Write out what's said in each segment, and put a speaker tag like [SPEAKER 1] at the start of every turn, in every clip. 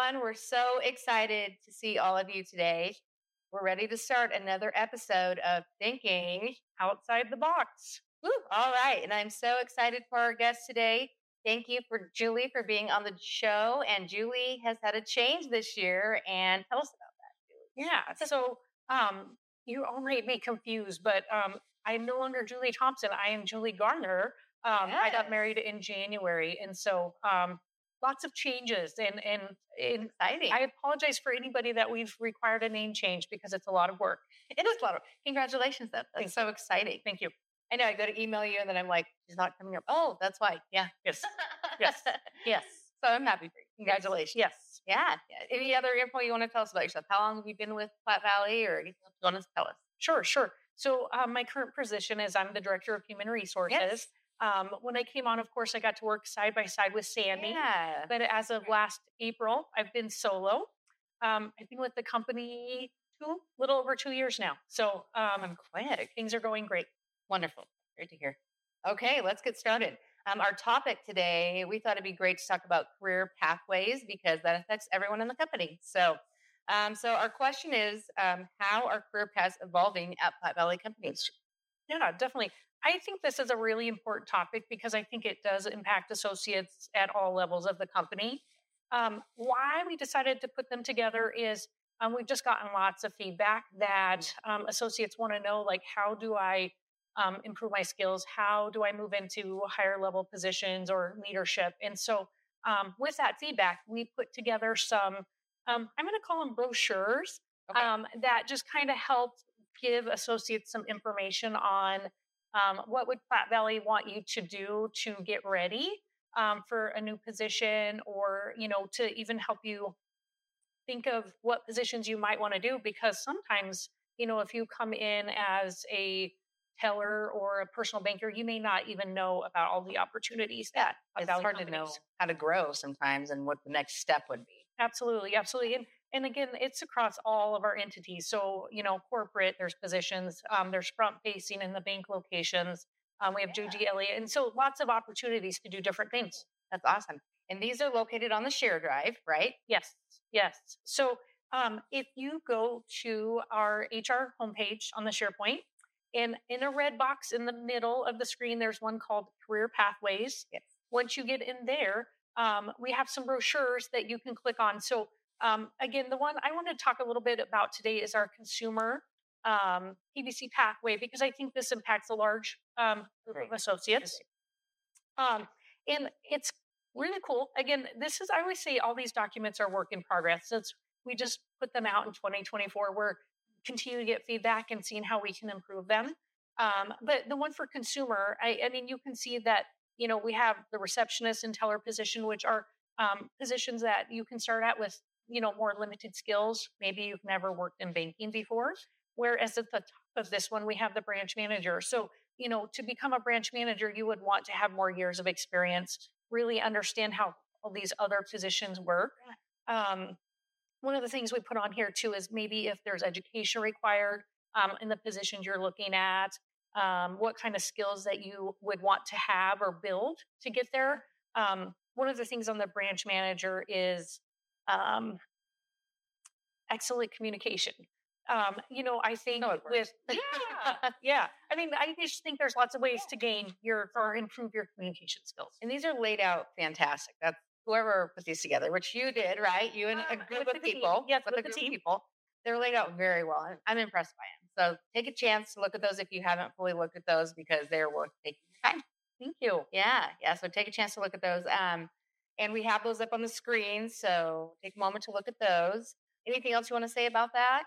[SPEAKER 1] everyone. We're so excited to see all of you today. We're ready to start another episode of Thinking
[SPEAKER 2] Outside the box.
[SPEAKER 1] Woo, all right. And I'm so excited for our guest today. Thank you for Julie for being on the show. And Julie has had a change this year. And tell us about that, Julie.
[SPEAKER 2] Yeah. So you all might be confused, but I am no longer Julie Thompson. I am Julie Garner. I got
[SPEAKER 1] Yes.
[SPEAKER 2] married in January. And so lots of changes. And
[SPEAKER 1] Exciting.
[SPEAKER 2] I apologize for anybody that we've required a name change because it's a lot of work.
[SPEAKER 1] It is a lot of congratulations. That's
[SPEAKER 2] Thank
[SPEAKER 1] so exciting.
[SPEAKER 2] Thank you.
[SPEAKER 1] I know I go to email you and then I'm like, she's not coming up. Oh, that's why. Yeah.
[SPEAKER 2] Yes. Yes. Yes.
[SPEAKER 1] So I'm happy for you. Congratulations.
[SPEAKER 2] Yes.
[SPEAKER 1] Yeah. Any other info you want to tell us about yourself? How long have you been with Platte Valley or anything else you want to tell us?
[SPEAKER 2] Sure. So my current position is I'm the director of human resources.
[SPEAKER 1] Yes.
[SPEAKER 2] When I came on, of course, I got to work side by side with Sandy.
[SPEAKER 1] Yeah.
[SPEAKER 2] But as of last April, I've been solo. I've been with the company little over 2 years now. So
[SPEAKER 1] Quick.
[SPEAKER 2] things are going great.
[SPEAKER 1] Wonderful. Great to hear. Okay, let's get started. Our topic today, we thought it'd be great to talk about career pathways because that affects everyone in the company. So our question is, how are career paths evolving at Platte Valley companies?
[SPEAKER 2] Yeah, definitely. I think this is a really important topic because I think it does impact associates at all levels of the company. Why we decided to put them together is we've just gotten lots of feedback that associates want to know, like, how do I improve my skills? How do I move into higher level positions or leadership? And so, with that feedback, we put together some, I'm going to call them brochures
[SPEAKER 1] Okay.
[SPEAKER 2] that just kind of helped give associates some information on what would Platte Valley want you to do to get ready for a new position, or to even help you think of what positions you might want to do. Because sometimes, if you come in as a teller or a personal banker, you may not even know about all the opportunities
[SPEAKER 1] Yeah,
[SPEAKER 2] that Platte
[SPEAKER 1] it's
[SPEAKER 2] Valley
[SPEAKER 1] hard to know
[SPEAKER 2] companies.
[SPEAKER 1] how to grow sometimes and what the next step would be.
[SPEAKER 2] Absolutely. And again, it's across all of our entities. So, corporate, there's positions, there's front facing in the bank locations. We have
[SPEAKER 1] Yeah.
[SPEAKER 2] Judy Elliott. And so lots of opportunities to do different things.
[SPEAKER 1] That's awesome. And these are located on the share drive, right?
[SPEAKER 2] Yes. Yes. So if you go to our HR homepage on the SharePoint, and in a red box in the middle of the screen, there's one called Career Pathways.
[SPEAKER 1] Yes.
[SPEAKER 2] Once you get in there, we have some brochures that you can click on. So again, the one I want to talk a little bit about today is our consumer PVC pathway, because I think this impacts a large group
[SPEAKER 1] Great.
[SPEAKER 2] of associates. And it's really cool. Again, I always say all these documents are work in progress. Since we just put them out in 2024, we're continuing to get feedback and seeing how we can improve them. But the one for consumer, I mean, you can see that, we have the receptionist and teller position, which are positions that you can start out with, more limited skills. Maybe you've never worked in banking before. Whereas at the top of this one, we have the branch manager. So, to become a branch manager, you would want to have more years of experience, really understand how all these other positions work. Um, One of the things we put on here too is maybe if there's education required in the positions you're looking at, what kind of skills that you would want to have or build to get there. One of the things on the branch manager is um, excellent communication. I think
[SPEAKER 1] No, it works.
[SPEAKER 2] yeah. I mean, I just think there's lots of ways to gain or improve your communication skills.
[SPEAKER 1] And these are laid out fantastic. That's whoever put these together, which you did, right? You and a group
[SPEAKER 2] With
[SPEAKER 1] of
[SPEAKER 2] the team.
[SPEAKER 1] people.
[SPEAKER 2] Yes,
[SPEAKER 1] with
[SPEAKER 2] with
[SPEAKER 1] a
[SPEAKER 2] the
[SPEAKER 1] group
[SPEAKER 2] team.
[SPEAKER 1] of people. They're laid out very well. I'm impressed by them. So take a chance to look at those if you haven't fully looked at those because they're worth taking your time.
[SPEAKER 2] Thank you.
[SPEAKER 1] Yeah. So take a chance to look at those. And we have those up on the screen. So take a moment to look at those. Anything else you want to say about that?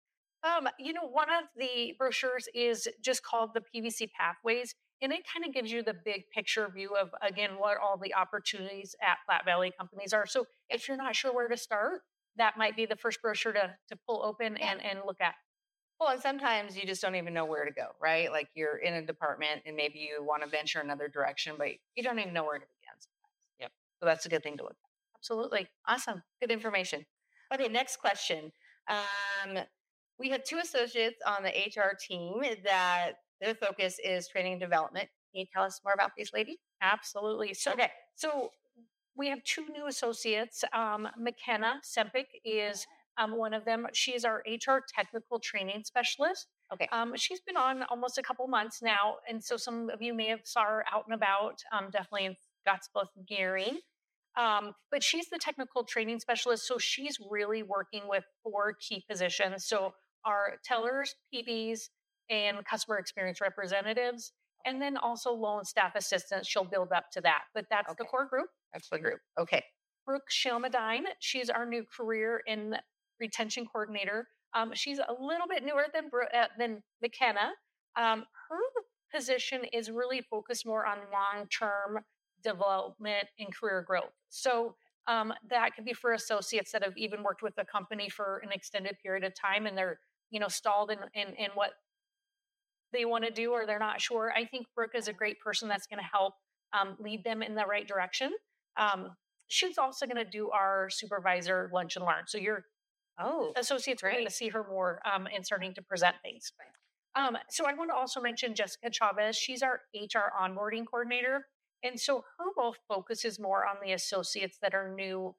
[SPEAKER 2] One of the brochures is just called the PVC Pathways, and it kind of gives you the big picture view of, again, what all the opportunities at Platte Valley companies are. So if you're not sure where to start, that might be the first brochure to pull open
[SPEAKER 1] Yeah.
[SPEAKER 2] and look at.
[SPEAKER 1] Well, and sometimes you just don't even know where to go, right? Like you're in a department and maybe you want to venture another direction, but you don't even know where to begin sometimes. Yep. So that's a good thing to look at.
[SPEAKER 2] Absolutely.
[SPEAKER 1] Awesome. Good information. Okay, next question. Um, we have two associates on the HR team that their focus is training and development. Can you tell us more about these ladies?
[SPEAKER 2] Absolutely.
[SPEAKER 1] Okay.
[SPEAKER 2] So we have two new associates. McKenna Sempic is one of them. She is our HR technical training specialist.
[SPEAKER 1] Okay.
[SPEAKER 2] She's been on almost a couple months now, and so some of you may have saw her out and about, definitely in Scottsbluff gearing. But she's the technical training specialist, so she's really working with four key positions. So our tellers, PBs, and customer experience representatives, and then also loan staff assistants. She'll build up to that, but that's the
[SPEAKER 1] Okay.
[SPEAKER 2] core group.
[SPEAKER 1] That's the group. Okay.
[SPEAKER 2] Brooke Shelmadine, she's our new career and retention coordinator. She's a little bit newer than McKenna. Her position is really focused more on long-term development and career growth. So that could be for associates that have even worked with the company for an extended period of time and they're stalled in what they want to do or they're not sure. I think Brooke is a great person that's going to help lead them in the right direction. She's also going to do our supervisor lunch and learn. So your associates are going to see her more and starting to present things. So I want to also mention Jessica Chavez. She's our HR onboarding coordinator. And so her role focuses more on the associates that are new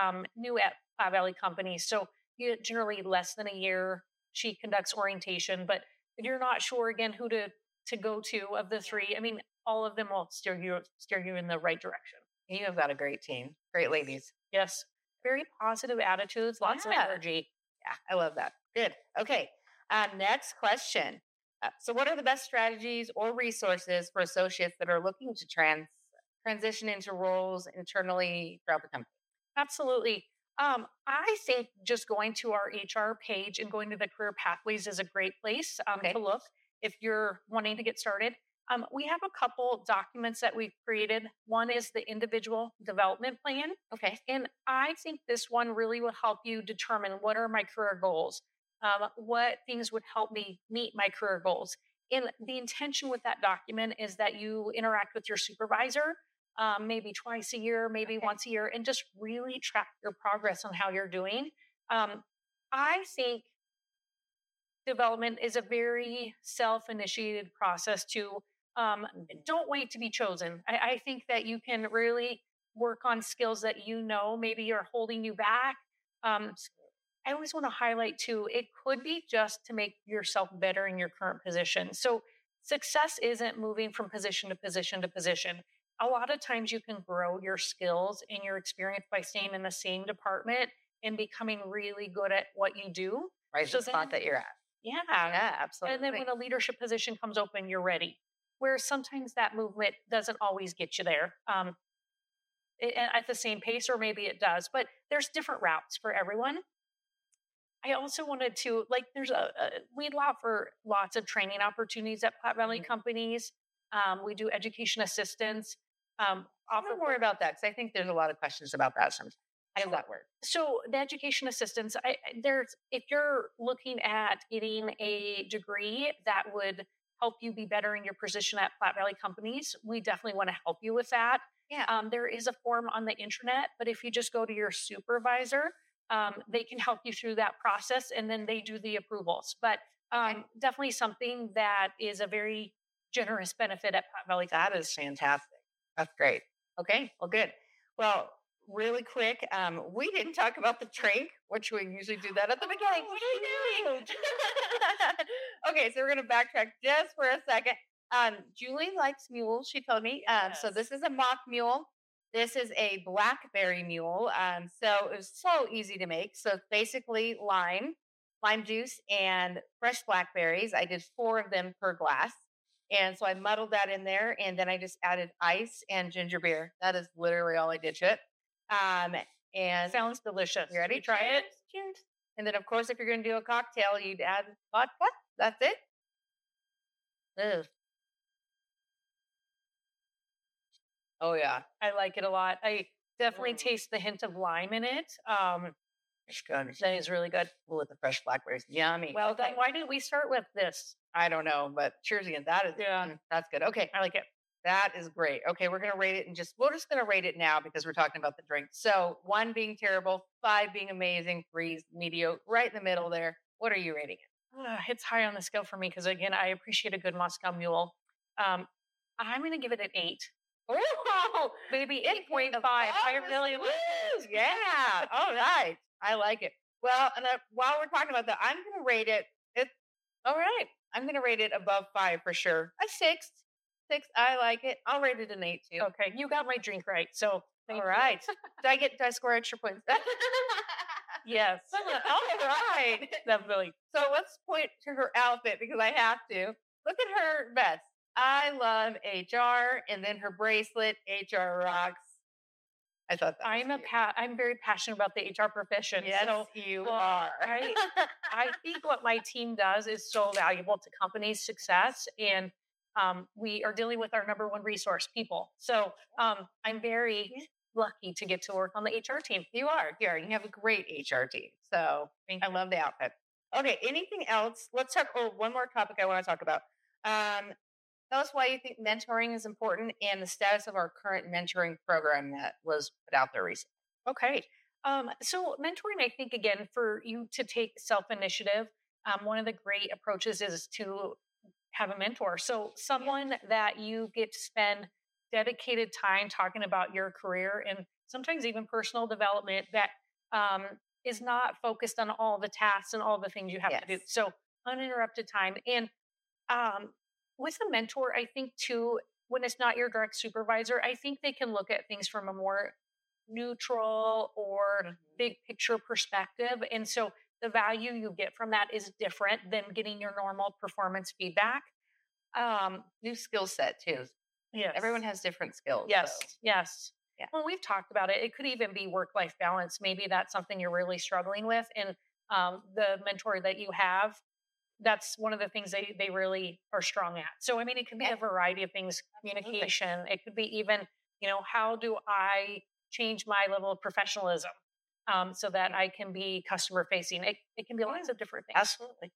[SPEAKER 2] at Platte Valley companies. So generally less than a year. She conducts orientation, but if you're not sure again who to go to of the three, I mean, all of them will steer you in the right direction.
[SPEAKER 1] You have got a great team. Great ladies.
[SPEAKER 2] Yes. Very positive attitudes, lots of energy.
[SPEAKER 1] Yeah, I love that. Good. Okay. Next question. So what are the best strategies or resources for associates that are looking to transition into roles internally throughout the company?
[SPEAKER 2] Absolutely. I think just going to our HR page and going to the career pathways is a great place to look if you're wanting to get started. We have a couple documents that we've created. One is the individual development plan.
[SPEAKER 1] Okay.
[SPEAKER 2] And I think this one really will help you determine what are my career goals, what things would help me meet my career goals. And the intention with that document is that you interact with your supervisor maybe twice a year, maybe once a year, and just really track your progress on how you're doing. I think development is a very self-initiated process to don't wait to be chosen. I think that you can really work on skills that maybe are holding you back. I always want to highlight too, it could be just to make yourself better in your current position. So success isn't moving from position to position to position. A lot of times you can grow your skills and your experience by staying in the same department and becoming really good at what you do.
[SPEAKER 1] Right. So the spot that you're at.
[SPEAKER 2] Yeah.
[SPEAKER 1] Yeah, absolutely.
[SPEAKER 2] And then when a leadership position comes open, you're ready. Where sometimes that movement doesn't always get you there at the same pace, or maybe it does, but there's different routes for everyone. I also wanted to, there's we allow for lots of training opportunities at Platte Valley companies. We do education assistance.
[SPEAKER 1] Offer more about that because I think there's a lot of questions about that sometimes. How does that work?
[SPEAKER 2] So the education assistance, if you're looking at getting a degree that would help you be better in your position at Platte Valley companies, we definitely want to help you with that.
[SPEAKER 1] Yeah.
[SPEAKER 2] There is a form on the internet, but if you just go to your supervisor, they can help you through that process and then they do the approvals. But definitely something that is a very generous benefit at Platte Valley.
[SPEAKER 1] That is fantastic. That's great. Okay. Well, good. Well, really quick, we didn't talk about the drink, which we usually do that at the beginning. What are you doing? Okay, so we're going to backtrack just for a second. Julie likes mules, she told me.
[SPEAKER 2] Yes.
[SPEAKER 1] So this is a mock mule. This is a blackberry mule. So it was so easy to make. So it's basically lime juice, and fresh blackberries. I did 4 of them per glass. And so I muddled that in there, and then I just added ice and ginger beer. That is literally all I did to it. And
[SPEAKER 2] Sounds delicious.
[SPEAKER 1] you ready?
[SPEAKER 2] Try it.
[SPEAKER 1] Cheers. And then, of course, if you're going to do a cocktail, you'd add vodka. That's it. Ugh. Oh, yeah.
[SPEAKER 2] I like it a lot. I definitely taste the hint of lime in it.
[SPEAKER 1] It's good.
[SPEAKER 2] That is really good.
[SPEAKER 1] With the fresh blackberries. Yummy.
[SPEAKER 2] Well done. Why didn't we start with this?
[SPEAKER 1] I don't know, but cheers again. That is, that's good. Okay.
[SPEAKER 2] I like it.
[SPEAKER 1] That is great. Okay, we're going to rate it we're just going to rate it now because we're talking about the drink. So 1 being terrible, 5 being amazing, 3 is mediocre, right in the middle there. What are you rating it?
[SPEAKER 2] It's high on the scale for me because, again, I appreciate a good Moscow Mule. I'm going to give it an 8.
[SPEAKER 1] Oh,
[SPEAKER 2] maybe
[SPEAKER 1] anything
[SPEAKER 2] 8.5.
[SPEAKER 1] above
[SPEAKER 2] I
[SPEAKER 1] is
[SPEAKER 2] really like
[SPEAKER 1] woo,
[SPEAKER 2] it.
[SPEAKER 1] yeah. All right. I like it. Well, and while we're talking about that, I'm going to rate it. It's all right. I'm going to rate it above 5 for sure. A 6. 6. I like it. I'll rate it an 8 too.
[SPEAKER 2] Okay, you got my drink right. So thank
[SPEAKER 1] All
[SPEAKER 2] you.
[SPEAKER 1] right. Do I score extra points?
[SPEAKER 2] Yes.
[SPEAKER 1] All right.
[SPEAKER 2] Definitely.
[SPEAKER 1] So let's point to her outfit because I have to. Look at her vest. I love HR, and then her bracelet, HR rocks. I thought that was cute.
[SPEAKER 2] I'm very passionate about the HR profession.
[SPEAKER 1] Yes,
[SPEAKER 2] So
[SPEAKER 1] you
[SPEAKER 2] well,
[SPEAKER 1] are.
[SPEAKER 2] I think what my team does is so valuable to companies' success, and we are dealing with our number one resource, people. So I'm very lucky to get to work on the HR team.
[SPEAKER 1] You are. You are. You have a great HR team. So I love the outfit. Okay. Anything else? Let's talk. Oh, one more topic I want to talk about. Tell us why you think mentoring is important and the status of our current mentoring program that was put out there recently.
[SPEAKER 2] Okay. So mentoring, I think again, for you to take self-initiative, one of the great approaches is to have a mentor. So someone that you get to spend dedicated time talking about your career and sometimes even personal development that is not focused on all the tasks and all the things you have to do.
[SPEAKER 1] Yes.
[SPEAKER 2] So uninterrupted time. And um, with a mentor, I think too, when it's not your direct supervisor, I think they can look at things from a more neutral or big picture perspective. And so the value you get from that is different than getting your normal performance feedback.
[SPEAKER 1] New skill set too.
[SPEAKER 2] Yes.
[SPEAKER 1] Everyone has different skills.
[SPEAKER 2] Yes.
[SPEAKER 1] So.
[SPEAKER 2] Yes.
[SPEAKER 1] Yeah.
[SPEAKER 2] Well, we've talked about it. It could even be work-life balance. Maybe that's something you're really struggling with. And the mentor that you have, that's one of the things they really are strong at. So, I mean, it could be a variety of things, communication. It could be even, how do I change my level of professionalism so that I can be customer facing? It can be lots of different things.
[SPEAKER 1] Absolutely.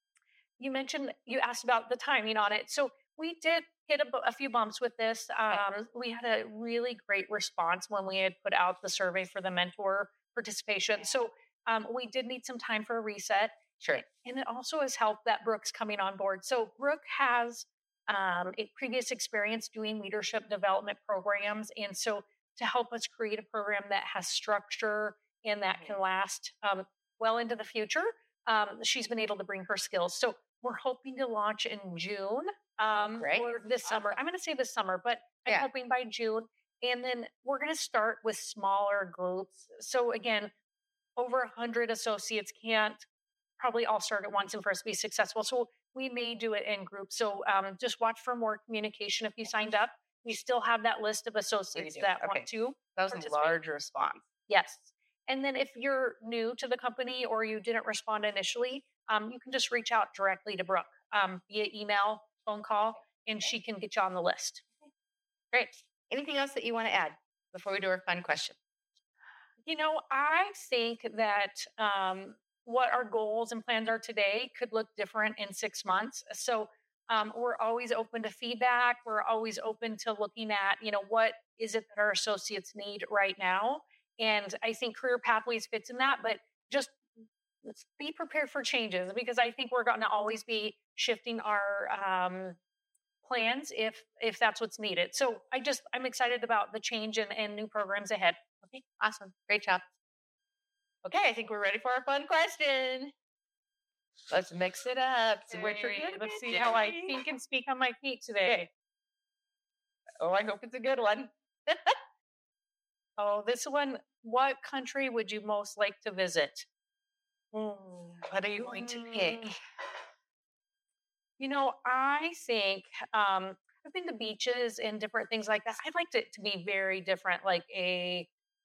[SPEAKER 2] You asked about the timing on it. So we did hit a few bumps with this. We had a really great response when we had put out the survey for the mentor participation. So we did need some time for a reset.
[SPEAKER 1] Sure.
[SPEAKER 2] And it also has helped that Brooke's coming on board. So Brooke has a previous experience doing leadership development programs. And so to help us create a program that has structure and that can last well into the future, she's been able to bring her skills. So we're hoping to launch in June or this summer. I'm going to say this summer, but I'm hoping by June. And then we're going to start with smaller groups. So again, over 100 associates can't probably all start at once and for us to be successful. So we may do it in groups. So just watch for more communication if you signed up. We still have that list of associates that want to.
[SPEAKER 1] That was a large response.
[SPEAKER 2] Yes. And then if you're new to the company or you didn't respond initially, you can just reach out directly to Brooke via email, phone call, and she can get you on the list.
[SPEAKER 1] Great. Anything else that you want to add before we do our fun question?
[SPEAKER 2] I think that what our goals and plans are today could look different in 6 months. So we're always open to feedback. We're always open to looking at, what is it that our associates need right now? And I think Career Pathways fits in that, but just be prepared for changes because I think we're going to always be shifting our plans if that's what's needed. So I'm excited about the change and new programs ahead.
[SPEAKER 1] Okay, awesome. Great job. Okay, I think we're ready for our fun question. Let's mix it up.
[SPEAKER 2] Let's see how I think and speak on my feet today.
[SPEAKER 1] Okay. Oh, I hope it's a good one.
[SPEAKER 2] Oh, this one. What country would you most like to visit?
[SPEAKER 1] What are you going to pick?
[SPEAKER 2] I think I've been to beaches and different things like that. I'd like it to be very different, like a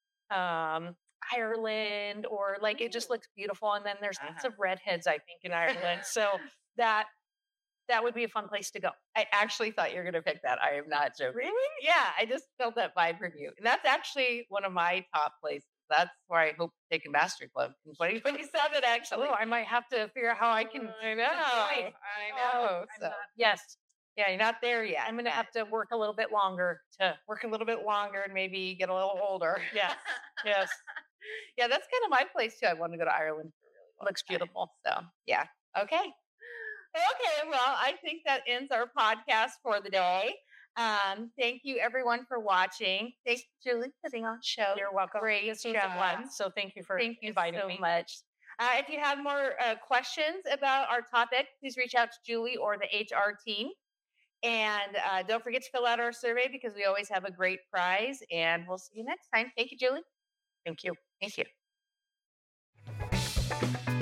[SPEAKER 2] Ireland, or like it just looks beautiful. And then there's lots of redheads, I think, in Ireland. So that would be a fun place to go.
[SPEAKER 1] I actually thought you were going to pick that. I am not joking.
[SPEAKER 2] Really?
[SPEAKER 1] Yeah, I just felt that vibe from you. And that's actually one of my top places. That's where I hope to take a master club in 2027, actually.
[SPEAKER 2] Oh, I might have to figure out how I can.
[SPEAKER 1] I know. So.
[SPEAKER 2] Yes.
[SPEAKER 1] Yeah, you're not there yet.
[SPEAKER 2] I'm going to have to work a little bit longer
[SPEAKER 1] and maybe get a little older.
[SPEAKER 2] Yes. Yes.
[SPEAKER 1] Yeah, that's kind of my place too. I want to go to Ireland for a really long
[SPEAKER 2] Looks beautiful.
[SPEAKER 1] So, yeah. Okay. Okay. Well, I think that ends our podcast for the day. Thank you everyone for watching. Thanks, Julie, for being on the show.
[SPEAKER 2] You're welcome.
[SPEAKER 1] Great
[SPEAKER 2] This was a
[SPEAKER 1] job.
[SPEAKER 2] blast. So thank you for inviting
[SPEAKER 1] so
[SPEAKER 2] me.
[SPEAKER 1] much. If you have more questions about our topic, please reach out to Julie or the HR team. And don't forget to fill out our survey because we always have a great prize. And we'll see you next time. Thank you, Julie.
[SPEAKER 2] Thank you.
[SPEAKER 1] Thank you.